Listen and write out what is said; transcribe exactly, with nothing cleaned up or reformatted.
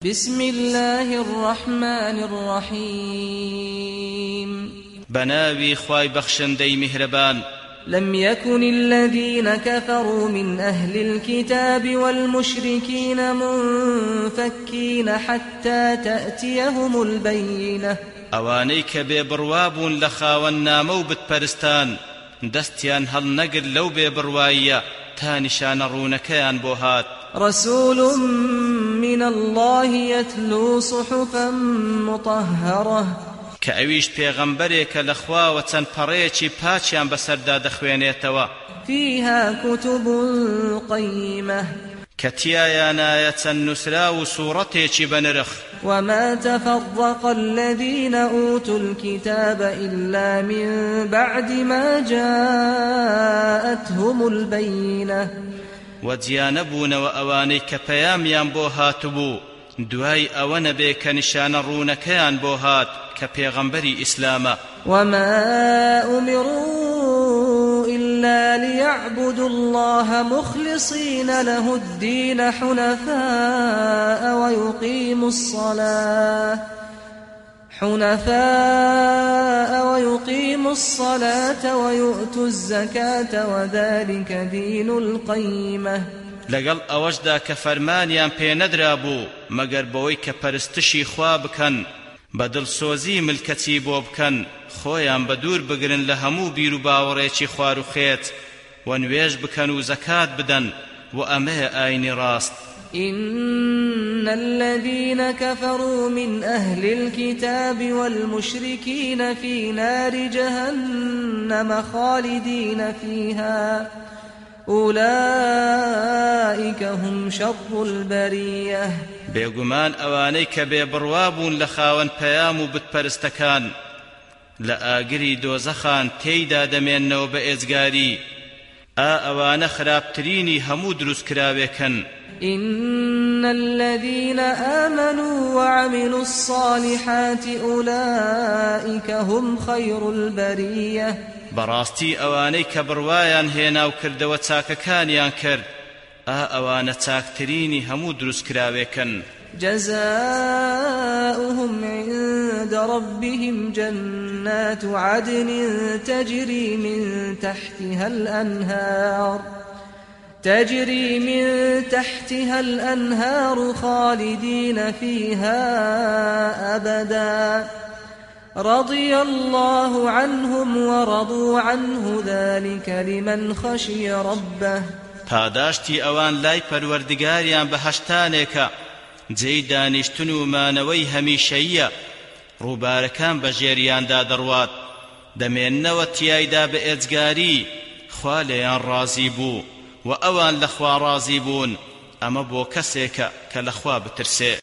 بسم الله الرحمن الرحيم بناوي خواي بخشندي مهربان لم يكن الذين كفروا من أهل الكتاب والمشركين منفكين حتى تأتيهم البينة اوانيك ببروابون لخاون نامو بتپرستان دستيان هل نقر لو ببروايا تانشان رونكيان بوهات رسول من الله يتلو صحفا مطهرة كأويش پیغمبرێکە لەخوا و چەند پەڕەیەکی پاچیان بەسەردا دەخوێنێتەوە فيها كتب قيمة کە تیایانایە چەند نووسرا و سوورەتێکی بەنرخ وما تفرق الذين أوتوا الكتاب إلا من بعد ما جاءتهم البينة وجيانبون وأواني كبياميان بوهاتبو دوای ئەوە نەبێ کە نیشانە ڕوونەکەیان بۆ هات کە پێغەمبەری ئیسلامە وما أمروا إلا ليعبدوا الله مخلصين له الدين حنفاء ويقيموا الصلاة حنفاء ويقيموا الصلاة ويؤتوا الزكاة وذلك دين القيمة لەگەڵ ئەوەشدا کە فەرمانیان پێ نەدرا بوو مەگەر بەوەی کە پەرستشی خوا بکەن بە دڵسۆزی ملکەتی بۆ بکەن خۆیان بە دوور بگرن لە هەموو بیر و باوەڕێکی خوار و خێت و نوێژ بکەن و زەکات بدەن و ئەمەیە ئاینی ڕاست إن الذين كفروا من أهل الكتاب والمشركين في نار جهنم خالدين فيها أولئك هم شر البرية بێگومان ئەوانەی کە بێبڕوابوون لە خاوەن پەیام و بتپەرستەکان لە ئاگری دۆزەخان تێیدا دەمێننەوە بە ئێجگاری ئا ئەوانە خراپترینی هەموو دروستکراوێکن إن الذين آمنوا وعملوا الصالحات أولئك هم خير البرية بەڕاستی ئەوانەی کە بڕوایان هێنا و کردەوە چاکەکانیان کرد ئا ئەوانە چاکترینی هەموو دروستکراوێکن جزاؤهم عند ربهم جنات عدن تجري من تحتها الأنهار تجري من تحتها الأنهار خالدين فيها أبدا رضي الله عنهم ورضوا عنه ذلك لمن خشي ربه پاداشتی ئەوان لای پەروەردگاریان بەهەشتانێکە جێی دانیشتن و مانەوەی هەمیشەییە ڕووبارەکان بەژێریاندا دەڕوات دەمێننەوە تیایدا بە ئێجگاری خوا لێیان ڕازی بوو و ئەوان لەخوا ڕازی بوون ئەمە بۆ کەسێکە کە لەخوا بترسێ